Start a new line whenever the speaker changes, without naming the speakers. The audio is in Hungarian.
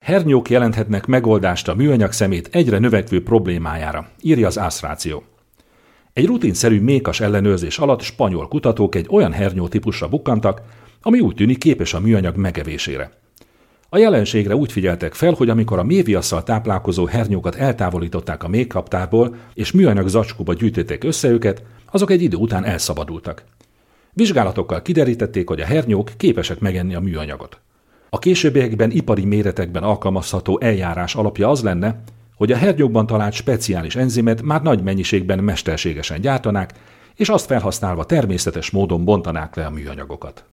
Hernyók jelenthetnek megoldást a műanyag szemét egyre növekvő problémájára, írja az AS Ratio. Egy rutinszerű mékas ellenőrzés alatt spanyol kutatók egy olyan hernyó típusra bukkantak, ami úgy tűnik képes a műanyag megevésére. A jelenségre úgy figyeltek fel, hogy amikor a méhviasszal táplálkozó hernyókat eltávolították a méhkaptárból és műanyag zacskóba gyűjtötték össze őket, azok egy idő után elszabadultak. Vizsgálatokkal kiderítették, hogy a hernyók képesek megenni a műanyagot. A későbbiekben ipari méretekben alkalmazható eljárás alapja az lenne, hogy a hernyókban talált speciális enzimet már nagy mennyiségben mesterségesen gyártanák, és azt felhasználva természetes módon bontanák le a műanyagokat.